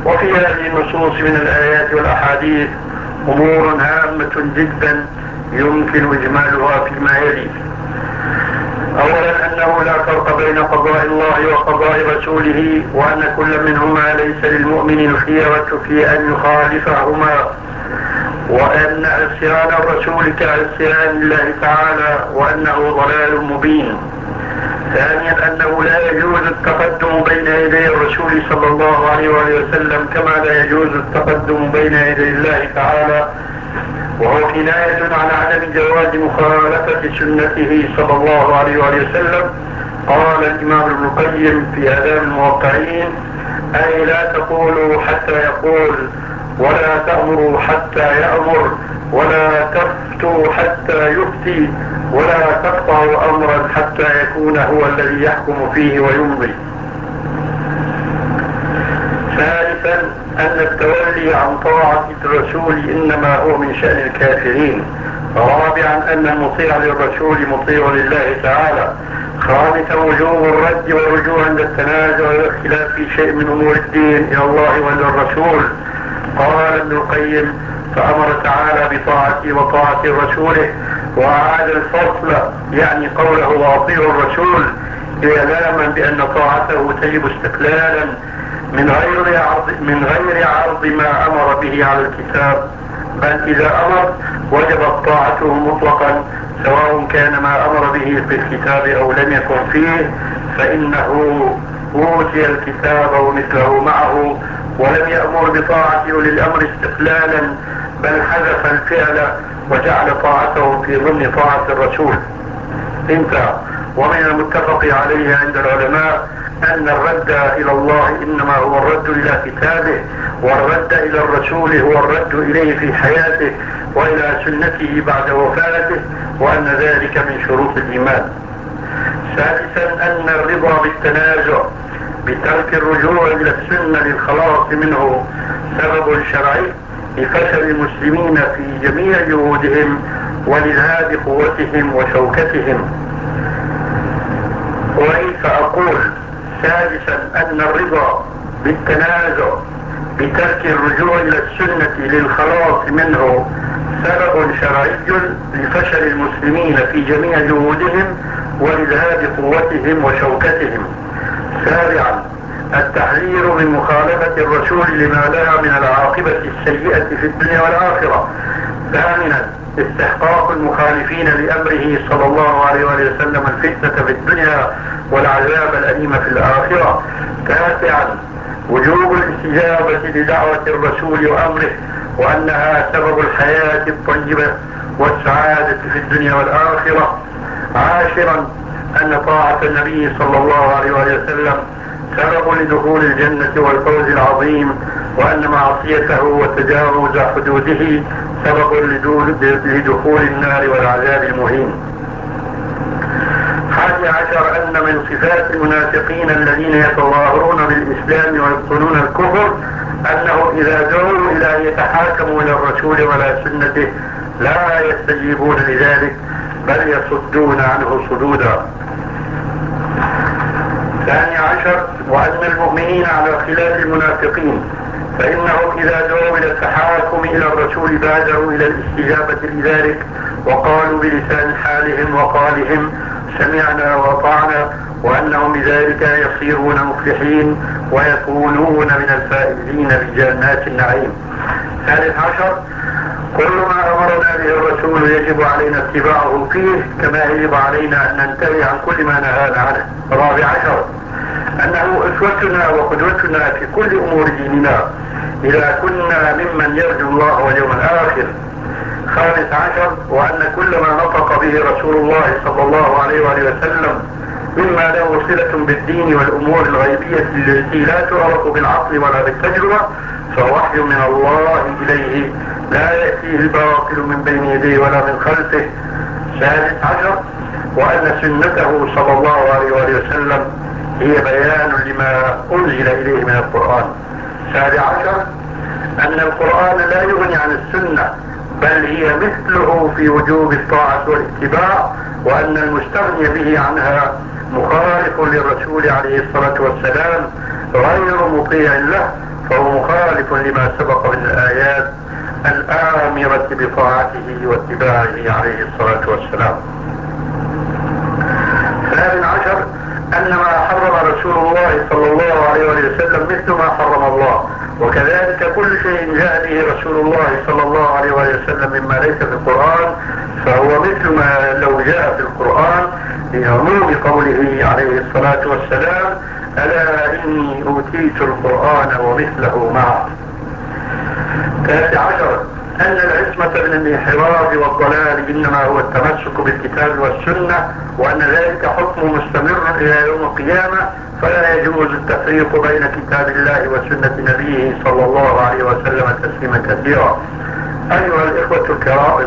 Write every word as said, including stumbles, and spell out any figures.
وفي هذه النصوص من الآيات والأحاديث أمور هامة جدا يمكن إجمالها فيما يلي. أولا أنه لا فرق بين قضاء الله وقضاء رسوله، وأن كل منهما ليس للمؤمن الخيرة في أن يخالفهما، وأن عصيان الرسول كعصيان الله تعالى، وأنه ضلال مبين. ثانيا أنه لا يجوز التقدم بين يدي الرسول صلى الله عليه وسلم كما لا يجوز التقدم بين يدي الله تعالى، وهو كناية عن عدم جواز مخالفة سنته صلى الله عليه وسلم. قال الإمام ابن القيم في آداب الموقعين: أي لا تقولوا حتى يقول، ولا تأمروا حتى يأمر، ولا تفتوا حتى يفتي، ولا تقطعوا أمرا حتى يكون هو الذي يحكم فيه ويمضي. ثالثا أن التولي عن طاعة الرسول إنما هو من شأن الكافرين. رابعا أن المطيع للرسول مطيع لله تعالى. خامسا وجوب الرد والرجوع عند التنازع والاختلاف في شيء من أمور الدين إلى الله وإلى الرسول. قال ابن القيم: فأمر تعالى بطاعته وطاعة رسوله، وأعاد الفصل يعني قوله وأطيعوا الرسول إعلاما بأن طاعته تجب استقلالا من غير عرض من غير عرض ما أمر به على الكتاب، بل إذا أمر وجبت طاعته مطلقا، سواء كان ما أمر به في الكتاب أو لم يكن فيه، فإنه أوتي الكتاب ومثله معه، ولم يأمر بطاعة أولي الأمر استقلالا، بل حذف الفعل وجعل طاعته في ضمن طاعة الرسول. انتهى. ومن المتفق عليه عند العلماء أن الرد إلى الله إنما هو الرد إلى كتابه، والرد إلى الرسول هو الرد إليه في حياته وإلى سنته بعد وفاته، وأن ذلك من شروط الإيمان. سادسا أن الرضا بالتنازع بترك الرجوع إلى السنة للخلاص منه سبب شرعي لفشل المسلمين في جميع جهودهم ولذهاب قوتهم وشوكتهم. وكيف أقول سادسا أن الرضا بالتنازع بترك الرجوع إلى السنة للخلاص منه سبب شرعي لفشل المسلمين في جميع جهودهم ولذهاب قوتهم وشوكتهم. سابعا التحذير من مخالفة الرسول لما لها من العاقبة السيئة في الدنيا والآخرة. ثامنا استحقاق المخالفين لأمره صلى الله عليه وسلم الفتنة في الدنيا والعذاب الأليم في الآخرة. تاسعا وجوب الاستجابة لدعوة الرسول وأمره، وأنها سبب الحياة الطيبة والسعادة في الدنيا والآخرة. عاشرا أن طاعة النبي صلى الله عليه وسلم سبب لدخول الجنة والفوز العظيم، وأن معصيته وتجاوز حدوده سبب لدخول النار والعذاب المهين. حادي عشر أن من صفات المنافقين الذين يتظاهرون بالإسلام ويبطنون الكفر أنهم إذا دعوا إلى أن يتحاكموا إلى الرسول ولا سنته لا يستجيبون لذلك، بل يصدون عنه صدودا. ثاني عشر وأن المؤمنين على خلاف المنافقين، فإنهم إذا دعوا إلى التحاكم إلى الرسول بادروا إلى الاستجابة لذلك، وقالوا بلسان حالهم وقالهم سمعنا وأطعنا، وأنهم بذلك يصيرون مفلحين ويكونون من الفائزين بجنات النعيم. ثالث عشر كل ما أمرنا به الرسول يجب علينا اتباعه فيه، كما يجب علينا أن ننتهي عن كل ما نهانا عنه. رابع عشر أنه أسوتنا وقدوتنا في كل أمور ديننا إذا كنا ممن يرجو الله واليوم الآخر. خامس عشر وأن كل ما نطق به رسول الله صلى الله عليه وسلم مما له صلة بالدين والأمور الغيبية التي لا تعرف بالعقل ولا بالتجربة فوحي من الله إليه لا يأتيه الباطل من بين يديه ولا من خلفه. سادس عشر وأن سنته صلى الله عليه وسلم هي بيان لما أنزل إليه من القرآن. سابع عشر أن القرآن لا يغني عن السنة، بل هي مثله في وجوب الطاعة والاتباع، وأن المستغني به عنها مخالف للرسول عليه الصلاة والسلام غير مطيع له، فهو مخالف مخالف لما سبق من الآيات الآمرة بطاعته واتباعه عليه الصلاة والسلام. الثامن عشر أن ما حرم رسول الله صلى الله عليه وسلم مثل ما حرم الله، وكذلك كل شيء جاء به رسول الله صلى الله عليه وسلم مما ليس في القرآن فهو مثل ما لو جاء في القرآن، لعموم قوله عليه الصلاة والسلام: ألا إني أوتيت القرآن ومثله معه. التاسع عشر أن العصمة من الانحراف والضلال إنما هو التمسك بالكتاب والسنة، وأن ذلك حكم مستمر إلى يوم القيامة، فلا يجوز التفريق بين كتاب الله وسنة نبيه صلى الله عليه وسلم تسليما كثيرا. أيها الإخوة الكرام